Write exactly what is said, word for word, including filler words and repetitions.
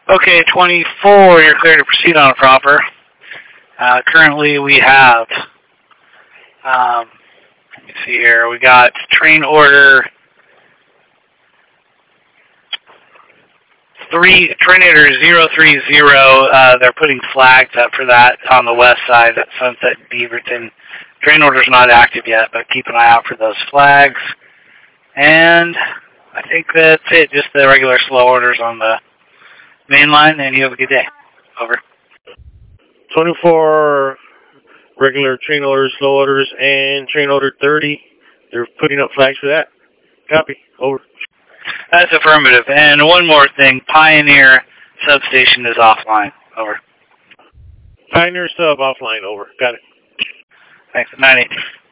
Okay, twenty-four, you're clear to proceed on a proper. Uh, currently we have, um, let me see here, we got train order three, train order zero three zero, uh, they're putting flags up for that on the west side at Sunset and Beaverton. Train order's not active yet, but keep an eye out for those flags. And I think that's it, just the regular slow orders on the main line, and you have a good day. Over. twenty-four regular train orders, slow orders, and train order thirty. They're putting up flags for that. Copy. Over. That's affirmative. And one more thing, Pioneer substation is offline. Over. Pioneer sub offline. Over. Got it. Thanks. nine eight.